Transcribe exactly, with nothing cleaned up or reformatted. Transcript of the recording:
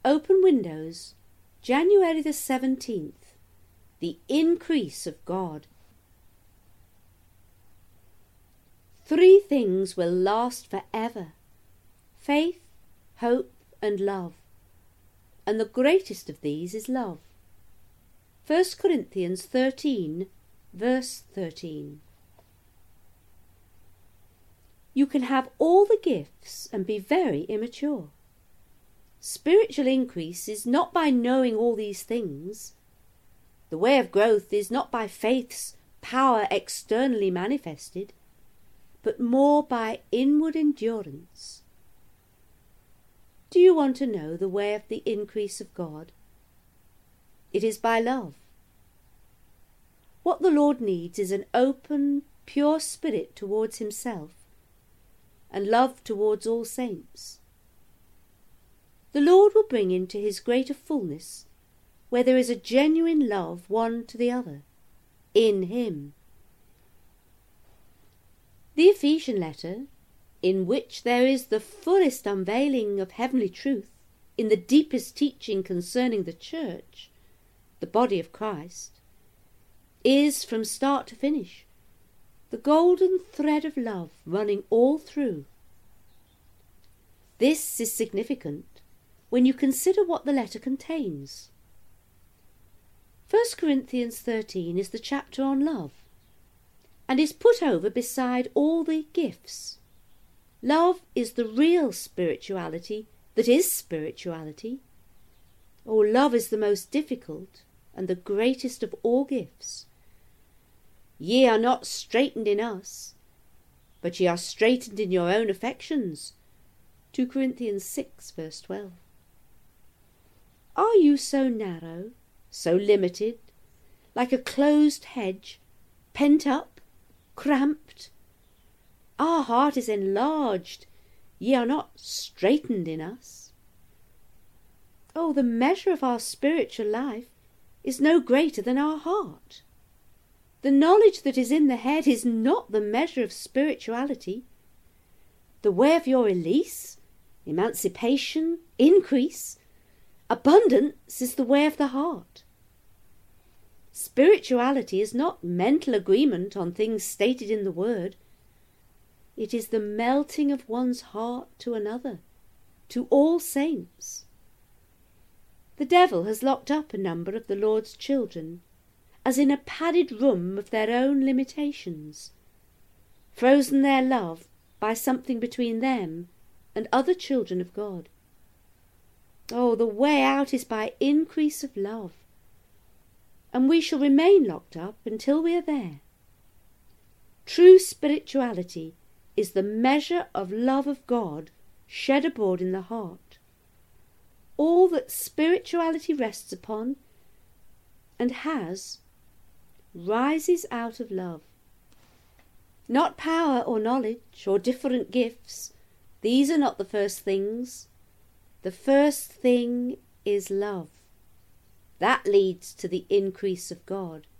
Open Windows, January the seventeenth. The increase of God. Three things will last forever: faith, hope, and love. And the greatest of these is love. First Corinthians thirteen, verse thirteen. You can have all the gifts and be very immature. Spiritual increase is not by knowing all these things. The way of growth is not by faith's power externally manifested, but more by inward endurance. Do you want to know the way of the increase of God? It is by love. What the Lord needs is an open, pure spirit towards himself, and love towards all saints. The Lord will bring into his greater fullness where there is a genuine love one to the other, in him. The Ephesian letter, in which there is the fullest unveiling of heavenly truth in the deepest teaching concerning the church, the body of Christ, is from start to finish the golden thread of love running all through. This is significant when you consider what the letter contains. First Corinthians thirteen is the chapter on love, and is put over beside all the gifts. Love is the real spirituality that is spirituality. Oh, love is the most difficult and the greatest of all gifts. Ye are not straitened in us, but ye are straitened in your own affections. Second Corinthians six, verse twelve. Are you so narrow, so limited, like a closed hedge, pent up, cramped? Our heart is enlarged, ye are not straitened in us. Oh, the measure of our spiritual life is no greater than our heart. The knowledge that is in the head is not the measure of spirituality. The way of your release, emancipation, increase, abundance is the way of the heart. Spirituality is not mental agreement on things stated in the word. It is the melting of one's heart to another, to all saints. The devil has locked up a number of the Lord's children, as in a padded room of their own limitations, frozen their love by something between them and other children of God. Oh, the way out is by increase of love, and we shall remain locked up until we are there. True spirituality is the measure of love of God shed abroad in the heart. All that spirituality rests upon and has rises out of love. Not power or knowledge or different gifts. These are not the first things. The first thing is love. That leads to the increase of God.